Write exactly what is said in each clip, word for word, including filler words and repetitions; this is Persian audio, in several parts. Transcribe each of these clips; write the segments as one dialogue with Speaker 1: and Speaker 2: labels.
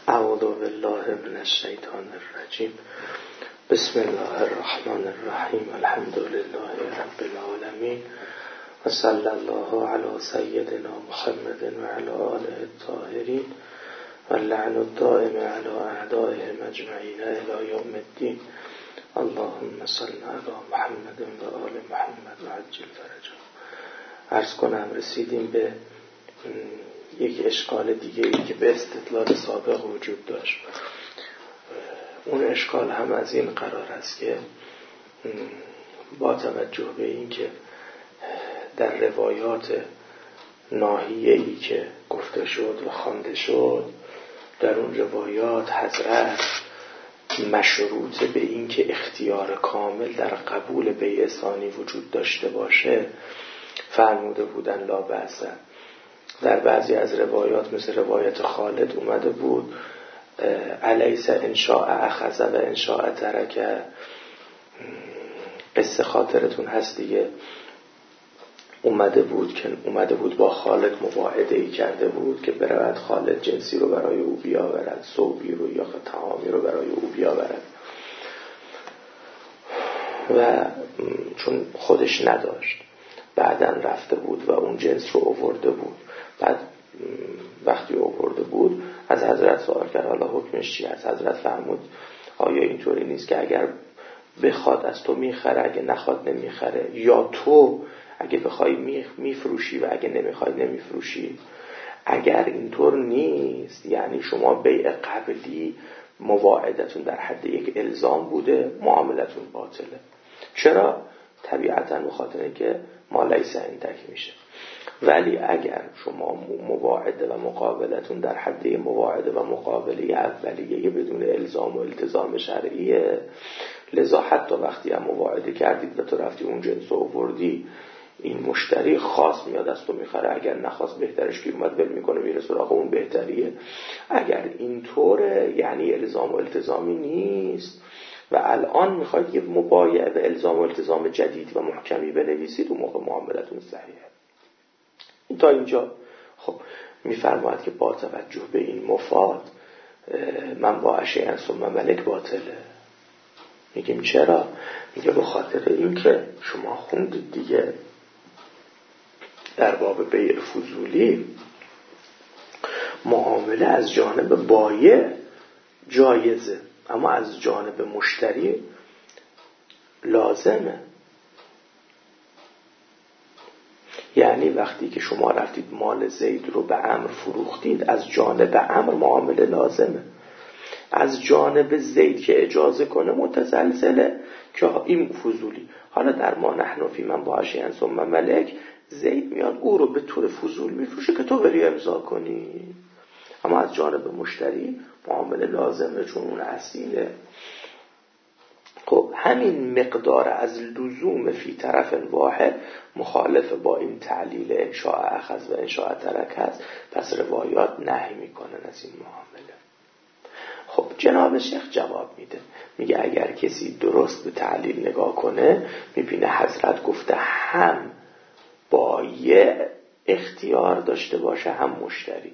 Speaker 1: اعوذ بالله من الشیطان الرجیم. بسم الله الرحمن الرحیم. الحمد لله رب العالمین و صلی الله علی سیدنا محمد و علی آله الطاهرین و اللعن الدائم علی اعدائهم اجمعین الی یوم الدین. اللهم صل علی محمد و آل محمد و عجل فرجهم. عرض کنم رسیدیم به یک اشکال دیگه ای که به استدلال سابق وجود داشت. اون اشکال هم از این قرار است که با توجه به این که در روایات ناحیه‌ای که گفته شد و خوانده شد، در اون روایات حضرت مشروط به این که اختیار کامل در قبول بیع ثانی وجود داشته باشه فرموده بودن لا بأس. در بعضی از روایات مثل روایت خالد اومده بود الیس ان شاء اخذ و ان شاء ترک. قصه خاطرتون هست دیگه، اومده بود که اومده بود با خالد مواعده ای کرده بود که برود خالد جنسی رو برای او بیاورد، صوبی رو یا طعامی رو برای او بیاورد، و چون خودش نداشت بعداً رفته بود و اون جنس رو آورده بود. بعد وقتی آورده بود از حضرت سوال کرد حالا حکمش چی است؟ حضرت فرمود آیا اینطوری نیست که اگر بخواد از تو میخره، اگه نخواد نمیخره، یا تو اگه بخوای میفروشی و اگه نمیخوای نمیفروشی؟ اگر اینطور نیست یعنی شما بیع قبلی مواعدتون در حد یک الزام بوده، معاملتون باطله. چرا؟ طبیعتاً بخاطر اینکه ما لیس عندک میشه. ولی اگر شما مواعده و مقابلتون در حد مواعده و مقابله اولیه بدون الزام و التزام شرعیه، لذا حتی وقتی هم مواعده کردید و تو رفتی اون جنس رو آوردی، این مشتری خاص میاد از تو میخره، اگر نخواست بهترش که اومد بل میکنه میره سراغ اون بهتریه. اگر اینطوره یعنی الزام و التزامی نیست و الان میخواید یه مبایعه و الزام و التزام جدید و محکمی بنویسید، اون موقع معاملتون صحیحه. تا اینجا خب میفرماید که با توجه به این مفاد من با اشیاء ثم ملک باطله. میگیم چرا؟ میگه به خاطر این که شما خوندید دیگه در باب بیع فضولی معامله از جانب بایع جایزه اما از جانب مشتری لازمه. یعنی وقتی که شما رفتید مال زید رو به عمرو فروختید، از جانب عمرو معامله لازمه. از جانب زید که اجازه کنه متزلزله که این فضولی. حالا در ما نحن فی من با اشیاء ثم ملک، زید میاد او رو به طور فضول میفروشه که تو بری امضا کنی، اما از جانب مشتری معامله لازمه چون اون اصیله. خب همین مقدار از لزوم فی طرف واحد مخالف با این تعلیل انشاء اخذ و انشاء ترک هست، پس روایات نهی میکنن از این معامله. خب جناب شیخ جواب میده، میگه اگر کسی درست به تعلیل نگاه کنه میبینه حضرت گفته هم بایع اختیار داشته باشه هم مشتری،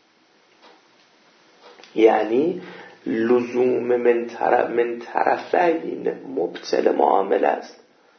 Speaker 1: یعنی لزوم من طرف من طرفین مبطل معامله است.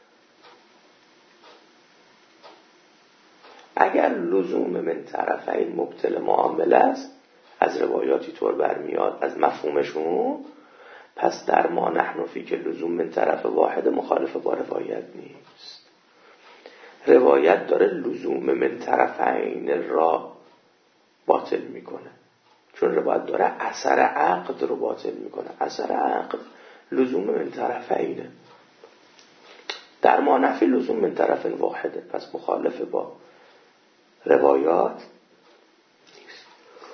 Speaker 1: اگر لزوم من طرفین مبطل معامله است، از روایاتی طور برمیاد از مفهومشون، پس در ما نحن فی که لزوم من طرف واحد مخالف با روایت نیست. روایت داره لزوم من طرفین را باطل میکنه، چون روایت داره اثر عقد رو باطل میکنه. اثر عقد لزوم من طرفینه، در ما نفی لزوم من طرف واحده، پس مخالف با روایات نیست.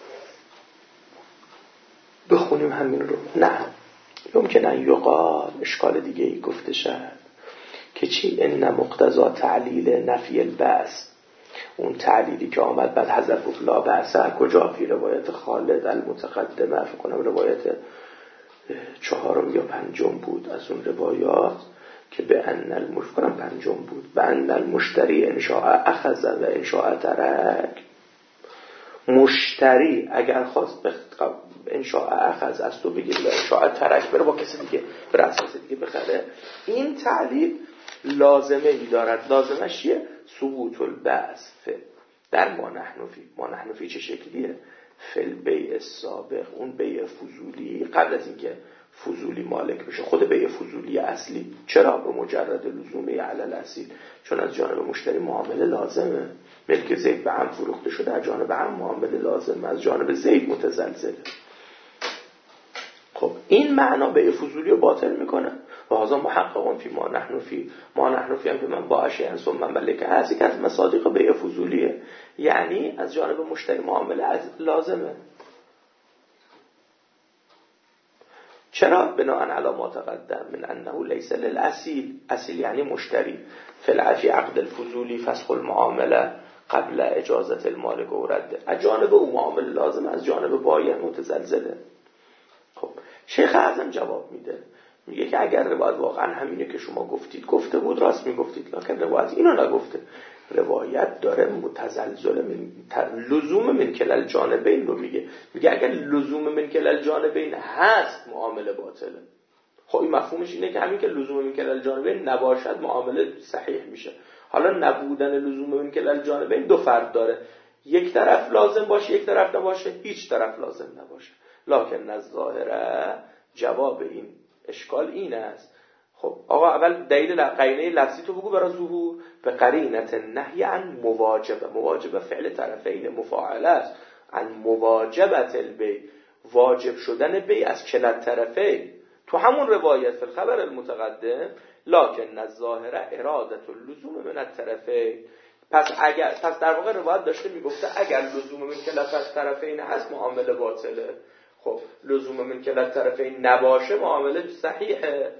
Speaker 1: بخونیم همین رو. نه ممکن ان یقال، اشکال دیگه ای گفته شد که چی؟ ان مقتضا تعلیل نفی البأس، اون تعلیلی که آمد بعد حضرت گفت لا بأس کجا؟ فی روایت خالد المتقدمه، فکر کنم روایت چهارم یا پنجم بود از اون روایات که به ان المشتری پنجم بود، به ان المشتری ان شاء اخذ و ان شاء ترک. مشتری اگر خواست به انشاء اخذ از تو بگیره و انشاء ترک بره با کسی دیگه بر اساس دیگه بخره، این تعلیل لازمه ای دارد. لازمش چیه؟ ثبوت البعث در ما نحن فی. ما نحن فی چه شکلیه؟ فل بیع السابق، اون بیع فضولی قبل از اینکه فضولی مالک بشه، خود بیع فضولی اصلی. چرا؟ به مجرد لزومه علی الاصیل، چون از جانب مشتری معامله لازمه. ملک زید به هم فروخته شده، از جانب هم معامله لازمه، از جانب زید متزلزله. خب این معنا بیع فضولی رو باطل میکنه. و هذا محققون فی ما نحن فی. ما نحن فی هم که من باشه انسان من ملک هست، یک از مصادیق بیع فضولیه، یعنی از جانب مشتری معامله از لازمه. چرا؟ بناء علی ما تقدم من انه لیس للاصیل. اصیل یعنی مشتری. فی عقد الفضولی فسخ المعامله قبل اجازت المالک و رده. از جانب او معامله لازم، از جانب بایع متزلزله. خب شیخ اعظم جواب میده، میگه که اگر روایت واقعا همینه که شما گفتید گفته بود راست میگفتید، لکن روایت اینو نگفته. روایت داره متزلزل من لزوم من کلال جانبین رو میگه. میگه اگر لزوم من کلال جانبین هست معامله باطله. خب این مفهومش اینه که همین که لزوم من کلال جانبین نباشد معامله صحیح میشه. حالا نبودن لزوم من کلال جانبین دو فرد داره، یک طرف لازم باشه یک طرف نباشه، هیچ طرف لازم نباشه. لکن الظاهره جواب این اشکال این است. خب آقا اول دلیل قرینه لفظی تو بگو برای ظهور. به قرینت نهی عن مواجبه. مواجبه فعل طرفین مفاعله است. عن مواجبت البیع، واجب شدن بیع از کلا طرفین. تو همون روایت فی الخبر المتقدم لکن الظاهره ارادت اللزوم من الطرفین. پس اگر پس در واقع روایت داشته میگفته اگر لزوم من کلا طرفین هست معامله باطله. خب لزوم من کلا طرفین نباشه معامله صحیحه.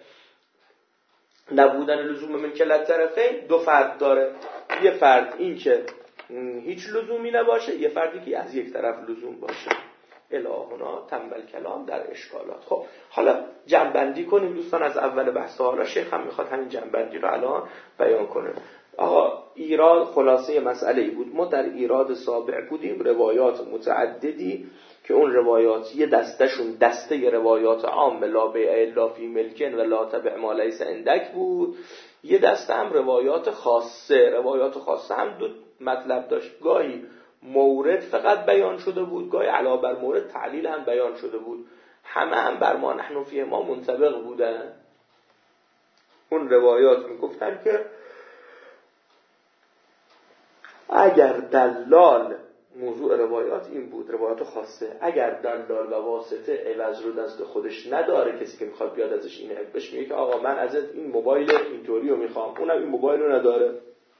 Speaker 1: نبودن لزوم من کلا طرفین دو فرد داره، یه فرد این که هیچ لزومی نباشه، یه فردی که از یک طرف لزوم باشه. الهنا تنبل کلام در اشکالات. خب حالا جنبندی کنیم دوستان از اول بحث. حالا شیخ هم میخواد همین جنبندی رو الان بیان کنه. آقا ایراد خلاصه مسئله ای بود. ما در ایراد سابع بودیم، روایات متعددی که اون روایات یه دستشون دسته روایات عام لا بیع الا فی ملکن و لا تبع ما لیس عندک بود، یه دسته هم روایات خاصه. روایات خاصه هم دو مطلب داشت، گاهی مورد فقط بیان شده بود، گاهی علاوه بر مورد تعلیل هم بیان شده بود. همه هم بر ما نحن فی ما منطبق بودن. اون روایات میگفتن که اگر دلال، موضوع روایات این بود، روایات خاصه، اگر دلال و واسطه عوض رو دست خودش نداره، کسی که میخواد بیاد ازش این بهش میگه که آقا من ازت این موبایل اینطوری رو میخوام، اونم این موبایل رو نداره،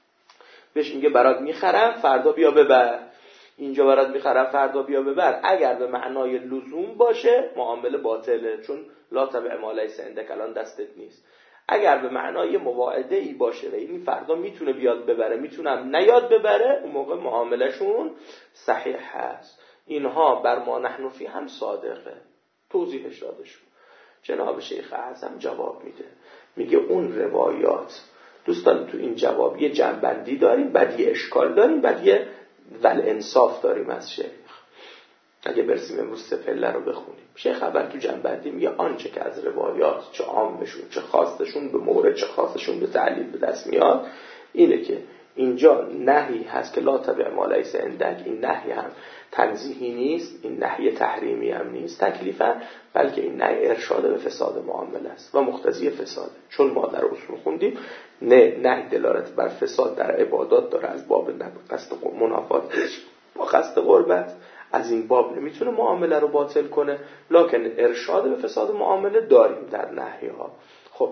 Speaker 1: بهش میگه برات میخرم فردا بیا ببر. اینجا برات میخرم فردا بیا ببر اگر به معنای لزوم باشه معامله باطله، چون لا تبع ما لیس عندک الان دستت نیست. اگر به معنای مواعده ای باشه و این فردا میتونه بیاد ببره میتونم نیاد ببره، اون موقع معاملهشون صحیح هست. اینها بر ما نحن فی هم صادقه. توضیحش داده شد. جناب شیخ اعظم جواب میده، میگه اون روایات دوستان تو این جواب یه جنبندی داریم، بعد یه اشکال داریم، بعد یه ول انصاف داریم از شیخ. اگه برسیم امروز سپله رو بخونیم، شیخ اول تو جنبندی میگه آنچه که از روایات چه عامشون چه خاصشون به مورد چه خاصشون به تعلیل به دست میاد اینه که اینجا نهی هست که لا تبع ما لیس عندک. این نهی هم تنزیهی نیست، این نهی تحریمی هم نیست تکلیفا، بلکه این نهی ارشاد به فساد معامله است و مقتضی فساده. چون ما در اصول خوندیم نه نهی دلالت بر فساد در عبادات داره از باب قصد منافات با قصد قربت، از این باب نمیتونه معامله رو باطل کنه، لکن ارشاد به فساد معامله داریم در نهی ها. خب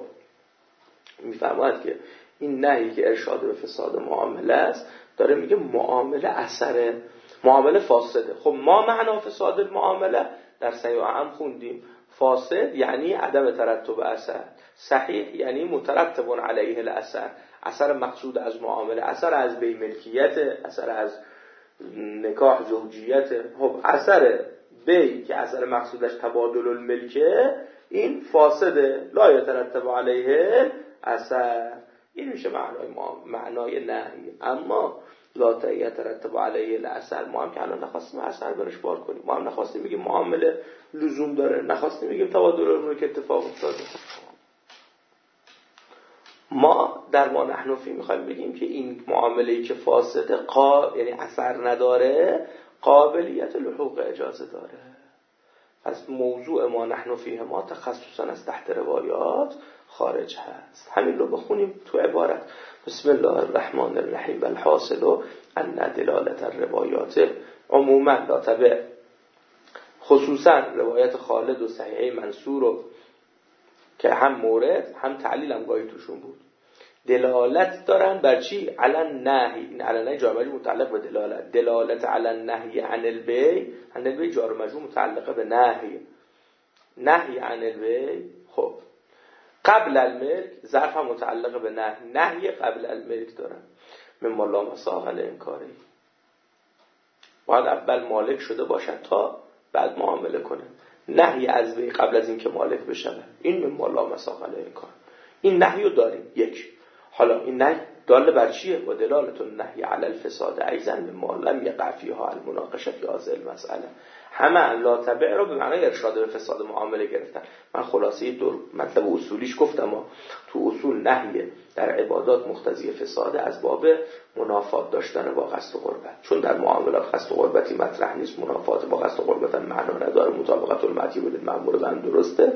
Speaker 1: میفرماید که این نهی که ارشاد به فساد معامله است داره میگه معامله اثر معامله فاسده. خب ما معنا فساد المعامله در صحیح هم خوندیم، فاسد یعنی عدم ترتب اثر، صحیح یعنی مترتب علیه الاثر، اثر مقصود از معامله، اثر از بی ملکیت، اثر از نکاح زوجیت. خب اثر بی که اثر مقصودش تبادل الملکه این فاسده، لا یترتب علیه اثر. این میشه معنای ما معنای نهی. اما لا یترتب علیه الاثر، ما هم که الان نخواستیم اثر برش بار کنیم، ما هم نخواستیم بگیم معامله لزوم داره، نخواستیم بگیم تبادل علوم که اتفاق افتاده. ما در ما نحن فی میخوایم بگیم که این معامله‌ای که فاسده قا... یعنی اثر نداره، قابلیت لحوق اجازه داره. از موضوع ما نحن فیه ما تخصصا از تحت روایات خارج هست. همین رو بخونیم تو عبارت. بسم الله الرحمن الرحیم. الحاصل ان دلالت الروایات عموما لا تبع، خصوصا روایت خالد و صحیحه منصور رو که هم مورد هم تعلیل هم گاهی توشون بود، دلالت دارن بر چی؟ علن نهی. این علن نهی جار مجرور متعلق به دلالت، دلالت علن نهی عن البی، عن البی جار مجرور متعلق به نهی، نهی عن البی. خب قبل الملک ظرف هم متعلق به نهی، نهی قبل الملک دارن. مما لا مساغ لانکاری، باید اول مالک شده باشد تا بعد معامله کنه. نهی از وی قبل از این که مالک بشه، این مما لا مساغ لانکار. این نهی رو داریم. یک، حالا این نهی دال بر چیه؟ و دلالت النهی علی الفساد ایضا مما لم یقع فیها المناقشه فی هذه المساله. همه لا تبع رو به معنای ارشاد به فساد معامله گرفتن. من خلاصه دو مطلب اصولیش گفتم. تو اصول نهی در عبادات مقتضی فساد از باب منافات داشتن با قصد و قربت، چون در معاملات قصد و قربتی مطرح نیست، منافات با قصد و قربت هم معنا نداره، مطابقت المعتی بود مأمور هم درسته.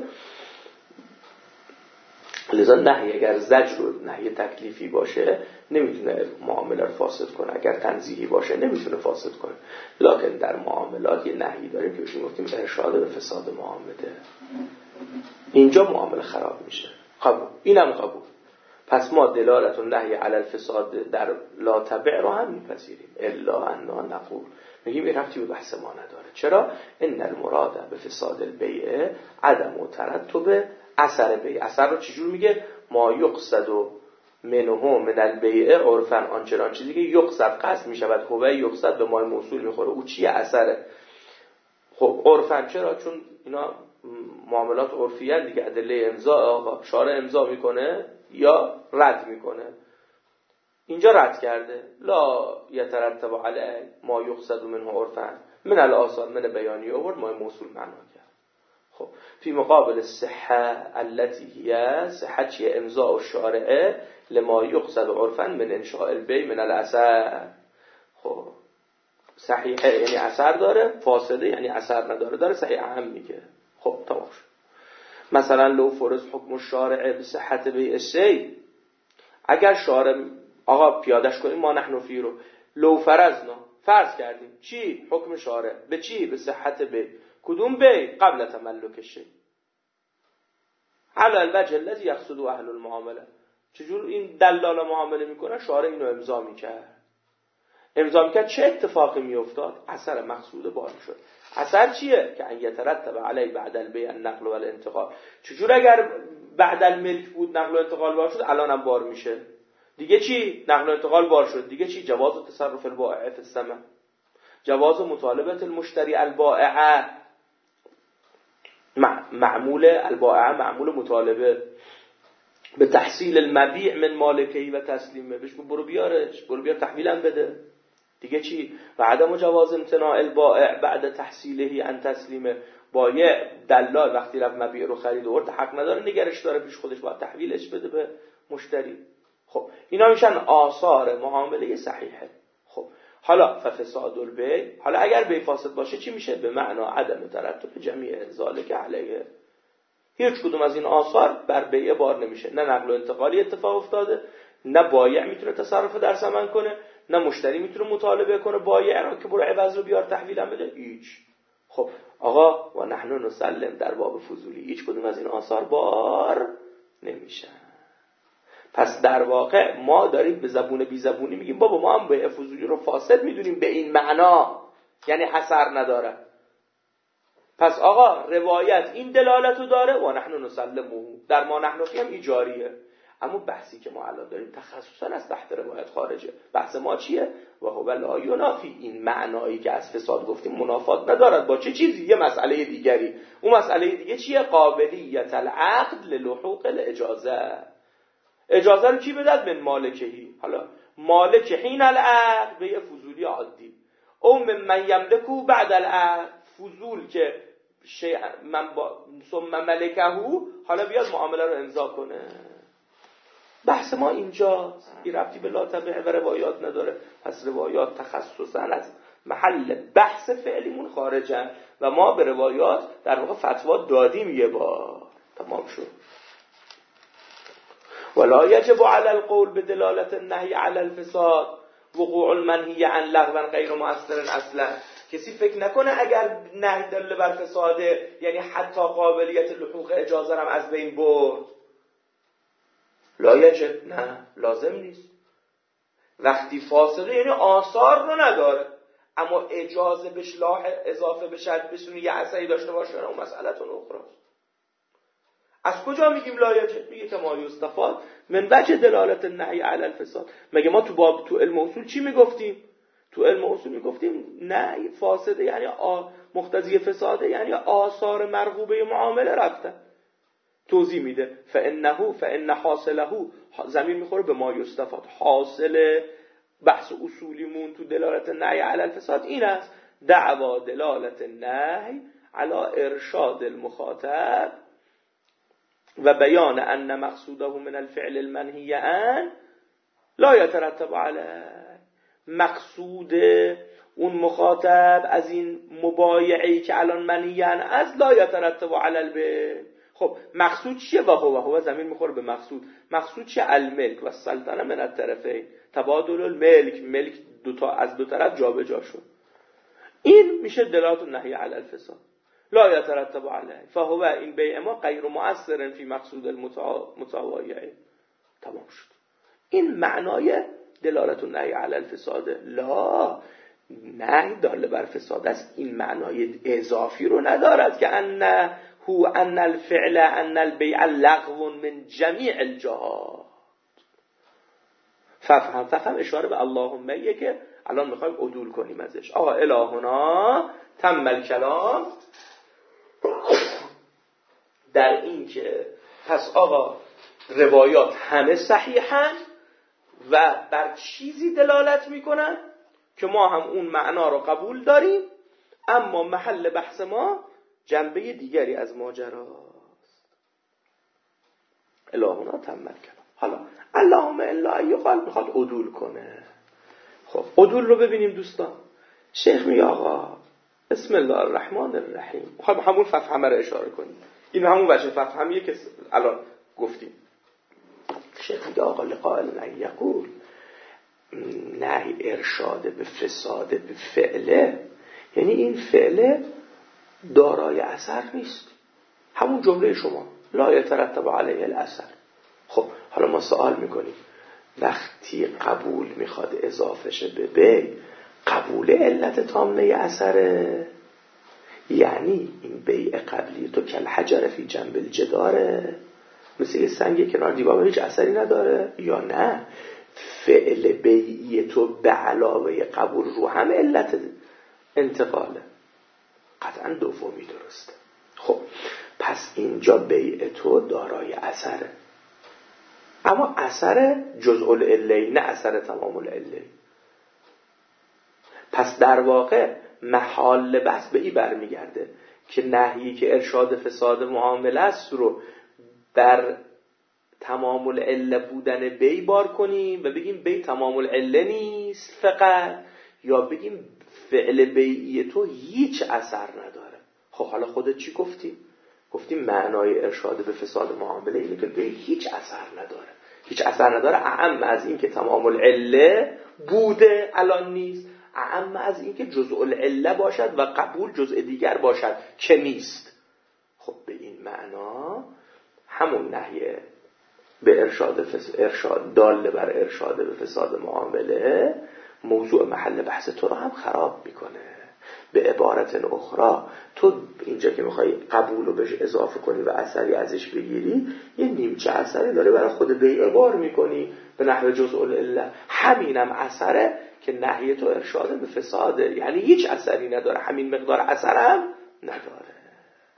Speaker 1: لذا نهی اگر زجر و نهی تکلیفی باشه نمیتونه معامله رو فاسد کنه، اگر تنزیهی باشه نمیتونه فاسد کنه. لکن در معاملات یه نهی داریم که بهش گفتیم ارشاد به فساد معامله، اینجا معامله خراب میشه. قبول، اینم قبول. پس ما دلالت النهی علی الفساد در لا تبع رو هم میپذیریم، الا انا نقول، میگیم این ربطی به بحث ما نداره. چرا؟ ان المراد به فساد البیع عدم و ترتب اثر بیع. اثر رو چجور میگه؟ ما یقصد و منه من البیع عرفا، آنچنان چیزی که یقصد قصد میشود، هو یقصد به مای موصول میخوره، او چیه؟ اثره. خب عرفا چرا؟ چون اینا معاملات عرفیه دیگه، ادله امضا، آقا شارع امضا میکنه یا رد میکنه. اینجا رد کرده لا یترتب علی ما یقصد منه عرفا من الاثار من بیانی آورد، مای موصول معنا کرد. خب فی مقابل صحه التي هي صحه چیه؟ امضاء الشارع لما یقصد عرفا من انشاء البیع من الاثر. خب صحیحه یعنی اثر داره، فاسده یعنی اثر نداره، داره صحیح هم میگه. خب تمام شد. مثلا لو فرض حکم الشارع به صحت بیع الشیء، اگر شارع آقا پیادش کنیم ما نحن فی رو، لو فرضنا فرض کردیم چی؟ حکم شارع به چی؟ به صحت بیع. کدوم بیع؟ قبل تملک الشیء علی الوجه الذی یقصد اهل المعامله. چجور این دلال معامله میکنه؟ شارع اینو امضا میکرد، امضا میکرد چه اتفاقی میافتاد؟ اثر مقصود بار شد. اثر چیه؟ که ان یترتب علی بعد البیع النقل و الانتقال. چجور اگر بعد الملک بود نقل و انتقال بار شد الانم بار میشه؟ دیگه چی؟ نقل و انتقال بار شد، دیگه چی؟ جواز تصرف البائع فی الثمن، جواز مطالبه المشتری البائع، معمول البائع معمول مطالبه به تحصیل المبیع من مالکهی و تسلیمه، بهش برو بیارش، برو بیار تحویلم بده. دیگه چی؟ و عدم جواز امتناع البائع بعد تحصیلهی ان تسلیمه، بایع دلال وقتی رفت مبیع رو خرید آورد حق نداره نگرش داره پیش خودش، باید تحویلش بده به مشتری. خب اینا میشن آثار معامله صحیحه. خب حالا فساد البیع، حالا اگر بیع فاسد باشه چی میشه؟ به معنا عدم ترتب جمیع ذالک علیه، هیچ کدوم از این آثار بر بیع بار نمیشه. نه نقل و انتقالی اتفاق افتاده، نه بایع میتونه تصرف در ثمن کنه، نه مشتری میتونه مطالبه کنه بایع را که برو عوض رو بیار تحویلم بده، هیچ. خب آقا و نحن نسلم در باب فضولی هیچ کدوم از این آثار بار نمیشه. پس در واقع ما داریم به زبون بی زبونی میگیم بابا ما هم بیع فضولی رو فاسد میدونیم به این معنا، یعنی اثر نداره. پس آقا روایت این دلالتو داره و نحن نسلمه، در ما نحن فی هم ایجاریه. اما بحثی که ما الان داریم تخصصا از تحت روایت خارجه. بحث ما چیه؟ و هو لا ینافی، این معنایی که از فساد گفتیم منافات ندارد با چه چیزی؟ یه مسئله دیگری. اون مسئله دیگه چیه؟ قابلیت العقد للحوق الاجازه. اجازه رو کی بداد؟ من مالکهی. حالا مالک حین العقد به فضولی عادی، او من یملکو بعد العقد، فضول که شیء من با ثم ملکهو حالا بیاد معامله رو امضا کنه. بحث ما اینجاست، این ربطی به لا تبع و روایات نداره. پس روایات تخصصاً از محل بحث فعلیمون خارجن و ما به روایات در واقع فتوا دادیم یه بار، تمام شد. ولا یجب علی القول بدلالت النهی علی الفساد وقوع المنهی عن لغوا غیر مؤثر اصلا. کسی فکر نکنه اگر نهی دل بر فساده یعنی حتی قابلیت لحوق اجازه هم از بین برد. لا یجب، نه لازم نیست. وقتی فاسده یعنی آثار رو نداره اما اجازه بهش لاح اضافه بشه بتونه یه اثری داشته باشه، اون مسئله‌تون اخراست. از کجا میگیم لا یجب؟ میگه که ما یستفاد من وجه دلالت النهی علی الفساد. مگه ما تو باب تو علم اصول چی میگفتیم؟ تو علم اصول میگفتیم نهی فاسده یعنی مقتضی فساده یعنی آثار مرغوبه معامله رفته. توضیح میده فانه فان حاصله ضمیر میخوره به ما یستفاد. حاصل بحث اصولیمون تو دلالت النهی علی الفساد این است: دعوا دلالت النهی علی ارشاد المخاطب و بیان ان مقصوده من الفعل المنهی عنه لا يترتب علیه. مقصود اون مخاطب از این مبایعه‌ای که الان منهی عنه از لا يترتب علی البیع. خب مقصود چیه؟ و هو و هو ضمیر میخوره به مقصود. مقصود چیه؟ الملک و السلطنه من الطرفین، تبادل الملک، ملک دو تا از دو طرف جابجا شد. این میشه دلالت النهی علی الفساد. لا يترتب علیه فهو این بیع ما غیر مؤثر فی مقصود المتوایع. تمام شد. این معنای دلالت النهی علی الفساد. لا، نهی دال بر فساد است، این معنای اضافی رو ندارد که ان هو ان الفعل ان البیع لغو من جمیع الجهات. ففهم ففهم اشاره به اللهمه که الان میخوایم عدول کنیم ازش. آقا الهنا تم الکلام در این که پس آقا روایات همه صحیحن و بر چیزی دلالت میکنن که ما هم اون معنا رو قبول داریم، اما محل بحث ما جنبه دیگری از ماجراست. الهنا تم الکلام. حالا اللهم الا یقال میخواد عدول کنه. خب عدول رو ببینیم دوستان. شیخ میگه آقا بسم الله الرحمن الرحیم، خب همون ففهمه رو اشاره کنیم. این همون وجه ففهمیه که الان گفتیم. شیخ میگه آقا لقائل ان یقول نهی ارشاد به فساد به فعله، یعنی این فعله دارای اثر نیست. همون جمله شما لا یترتب علیه الاثر. خب حالا ما سوال میکنیم وقتی قبول میخواد اضافه شه به بی، قبول علت تامه اثره؟ یعنی این بیع قبلی تو کل حجر فی جنب الجداره، مثل یه سنگ کنار دیوار هیچ اثری نداره، یا نه فعل بیعی تو به علاوه قبول رو هم علت انتقاله؟ قطعا دومی درسته. خب پس اینجا بیع تو دارای اثره، اما اثر جزء العله نه اثر تمام العله. پس در واقع محال بحث به این برمیگرده که نهیی که ارشاد فساد معامله است رو بر تمام العله بودن بی بار کنیم و بگیم بی تمام العله نیست فقط، یا بگیم فعل بیعی تو هیچ اثر نداره. خب حالا خودت چی گفتی؟ گفتیم معنای ارشاد به فساد معامله اینه که بی هیچ اثر نداره. هیچ اثر نداره اعم از این که تمام العله بوده الان نیست، اعم از این که جزء العله باشد و قبول جزء دیگر باشد که نیست. خب به این معنا همون نهیه به ارشاد فس... ارشاد دال بر ارشاد به فساد معامله موضوع محل بحث تو رو هم خراب میکنه. به عبارت اخرى تو اینجا که میخوای قبول رو بهش اضافه کنی و اثری ازش بگیری، یه نیمچه اثری داره برای خود بیع بار میکنی به نحو جزء العله. همینم اثره که نهی تو ارشاد به فساده، یعنی هیچ اثری نداره، همین مقدار اثر هم نداره.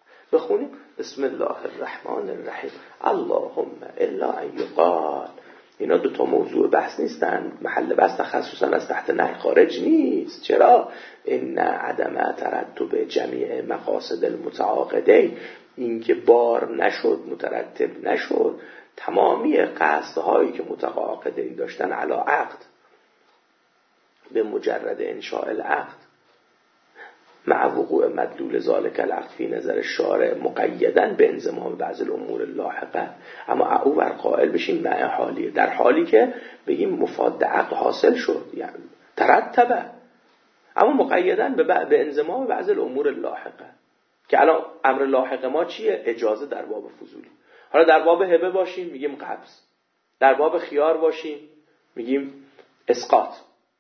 Speaker 1: بخونیم بسم الله الرحمن الرحیم. اللهم الا ان یقال اینا دو تا موضوع بحث نیستن، محل بحث تخصصا از تحت نهی خارج نیست. چرا؟ ان عدم ترتب جمیع مقاصد المتعاقدین، این که بار نشد، مترتب نشد تمامی قصدهایی که متعاقدین داشتن علی عقد به مجرد انشاء العقد مع وقوع مدلول ذالک العقد فی نظر شارع مقیدن به انضمام بعض الامور اللاحقه، اما او بر قائل بشیم مع حالیه، در حالی که بگیم مفاد عقد حاصل شد، یعنی ترتبه، اما مقیدن به, به انضمام بعض الامور اللاحقه، که الان امر لاحق ما چیه؟ اجازه در باب فضولی. حالا در باب هبه باشیم میگیم قبض، در باب خیار باشیم میگیم اسقاط.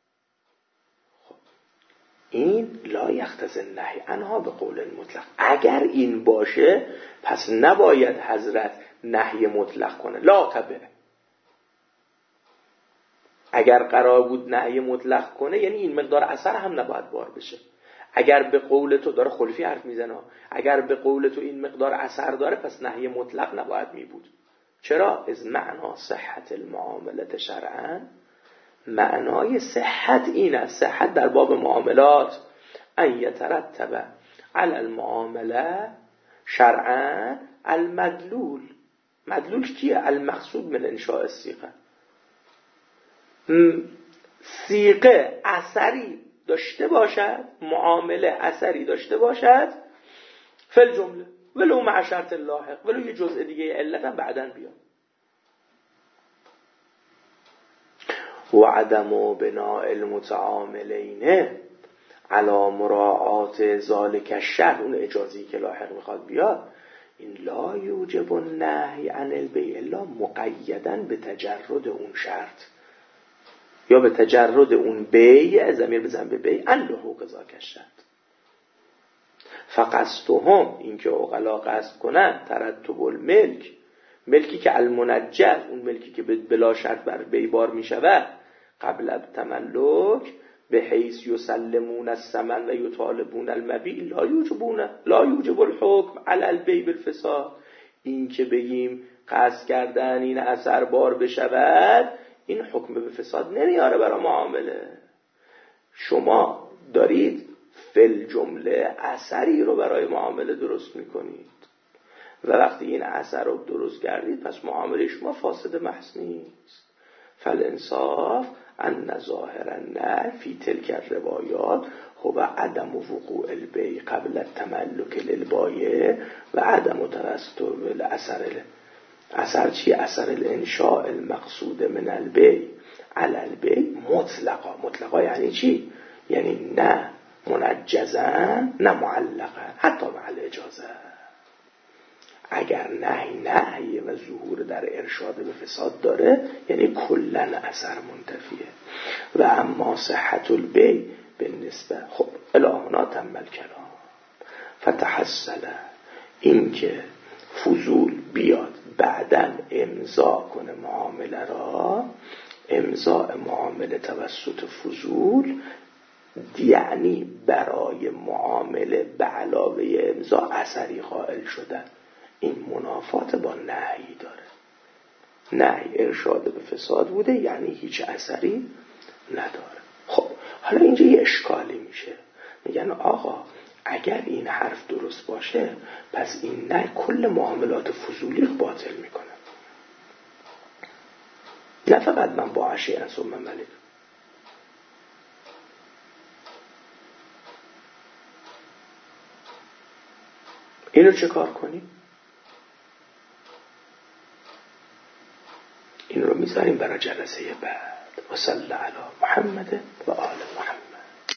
Speaker 1: این لا یقتضی النهی عنها به قول مطلق. اگر این باشه پس نباید حضرت نهی مطلق کنه، لا تبع. اگر قرار بود نهی مطلق کنه یعنی این مقدار اثر هم نباید بار بشه. اگر به قول تو داره خلفی حرف میزنه، اگر به قول تو این مقدار اثر داره پس نهی مطلق نباید می بود. چرا؟ از معنا صحت المعاملت شرعا، معنای صحت این است، صحت در باب معاملات، ان یترتب علی المعامله شرعا المدلول. مدلول کیه؟ المقصود من انشاء الصیغه. صیغه اثری داشته باشد، معامله اثری داشته باشد، فل جمله ولو مع شرط لاحق، ولو یه جزء دیگه علت هم بعداً بیاد. و عدم بناء المتعاملین علی مراعات ذالک الشرط، اون اجازه‌ای که لاحق میخواد بیاد، این لا یوجب النهی عن البیع الا مقیداً به تجرد اون شرط یا به تجرد اون بیع، ضمیر بزن به بیع، ان لحوق ذاک الشرط. فقصدهم، این که عقلا قصد کنن، ترتب الملک، ملکی که المنجز، اون ملکی که بلا شرط بر بیع بار می شود، قبل التملک به حیث یسلمون الثمن و یطالبون المبیع، لا یوجبون لا یوجب الحکم علی البیع بالفساد. این که بگیم قصد کردن این اثر بار بشود، این حکم به فساد نمیاره برای معامله. شما دارید فل جمله اثری رو برای معامله درست میکنید و وقتی این اثر رو درست کردید پس معامله شما فاسد محض نیست. فالانصاف ان ظاهر النهی فی تلک الروایات هو عدم وقوع البیع قبل التملک للبایع و عدم ترتب الاثر. اثر چی؟ اثر الانشاء المقصود من البیع علی البیع مطلقا. مطلقا یعنی چی؟ یعنی نه منجزن نه معلقا، حتی مع الاجازه. اگر نهی نهی و ظهور در ارشاد به فساد داره یعنی کلا اثر منتفیه. و اما صحت البیع بالنسبه، خب الهنا تم الکلام. فتحصل، این که فضول بیاد بعداً امضا کنه معامله را، امضاء معامله توسط فضول یعنی برای معامله به علاوه امضا اثری قائل شدن. این منافات با نهی داره. نهی ارشاد به فساد بوده یعنی هیچ اثری نداره. خب حالا اینجا یه اشکالی میشه، میگن آقا اگر این حرف درست باشه پس این نه کل معاملات فضولی رو باطل میکنه، نه فقط من با عشیان ثم ملک. اینو چه کار کنیم؟ این رو میذاریم برای جلسه بعد. و صلی علی محمد و آل محمد.